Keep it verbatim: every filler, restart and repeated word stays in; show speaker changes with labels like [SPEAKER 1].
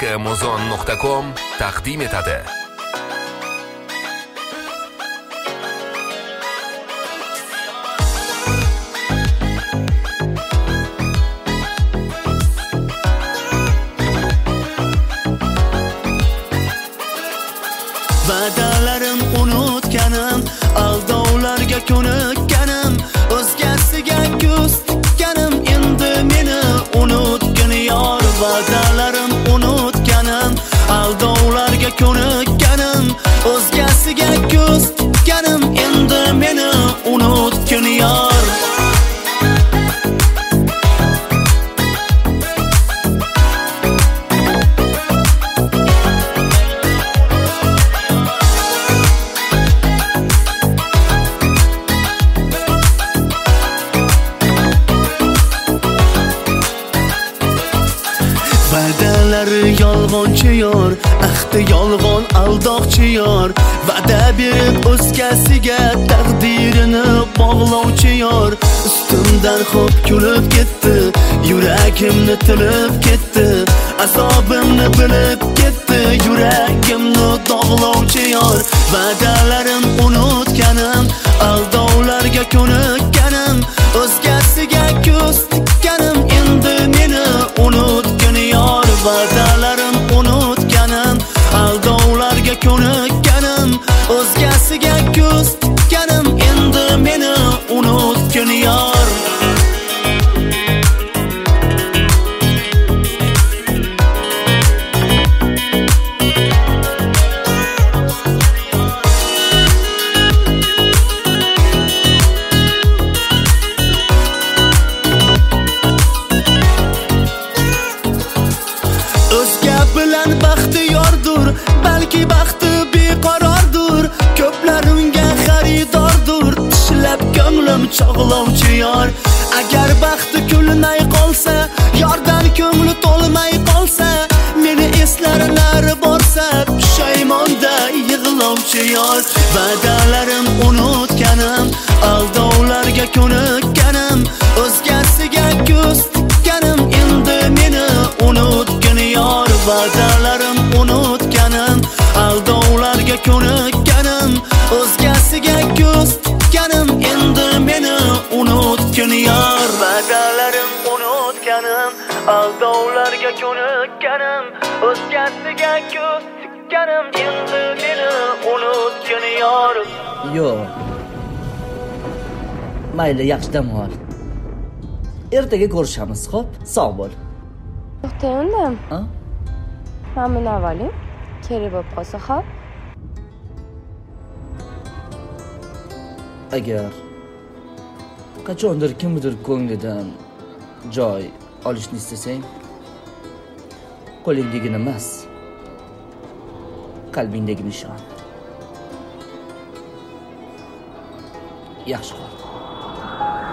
[SPEAKER 1] muzon nuqta com taqdim etadi.
[SPEAKER 2] Va'dalarim unutganim, aldovlarga ko'nikkanim, o'zgasiga ko'z tikkanim, endi meni unutgin yor. Va'dalarim unutganim, aldovlarga ko'nikkanim, o'zgasiga ko'z tikkanim, endi meni unutgin yor. Va'dalari yolg'onchi yor, ahdi yolg'on aldoqchi yor, va'da berib o'zgasiga taqdirini bog'lovchi yor. Ustimdan xo'p kulib ketdi, yuragimni tilib ketdi, azobimni bilib ketdi, yuragimni dog'lovchi yor. Va'dalarim unutganim, aldovlarga ko'nikkanim, o'zgasiga ko'z tikkanim, endi meni unutgin yor. Va'dalarim unutganim, aldovlarga ko'nikkanim, o'zgasiga ko'z tikkanim, endi meni unutgin yor. Bilan baxti yordur, balki baxti beqarordur, ko'plar unga xaridordur, tishlab ko'nglim chog'lovchi yor. Agar baxti kulmay qolsa, yordan ko'ngli to'lmay qolsa, meni eslarlar borsa, pushaymonda yig'lovchi yor. Va'dalarim unutganim, aldovlarga ko'nikkanim, o'zgasiga ko'z tikkanim, endi meni unutgin yor. Va'dalarim unutganim, aldovlarga ko'nikkanim, o'zgasiga ko'z tikkanim, endi meni unutgin yor. Va'dalarim unutganim, aldovlarga ko'nikkanim, o'zgasiga ko'z tikkanim, endi meni unutgin yor.
[SPEAKER 3] Yo'q. Mayli, yaxshi dam ol. Ertaga ko'rishamiz, xo'p? Sog' bo'l.
[SPEAKER 4] To'xtayindim.
[SPEAKER 3] Ha?
[SPEAKER 4] Mamnun avalim. Kerak bo'lib qolsa, xo'p.
[SPEAKER 3] Agar qachondir kimdir ko'nglidan joy olishni istasang, qo'lingdagini emas, qalbingdagini ishon. Yaxshi qol.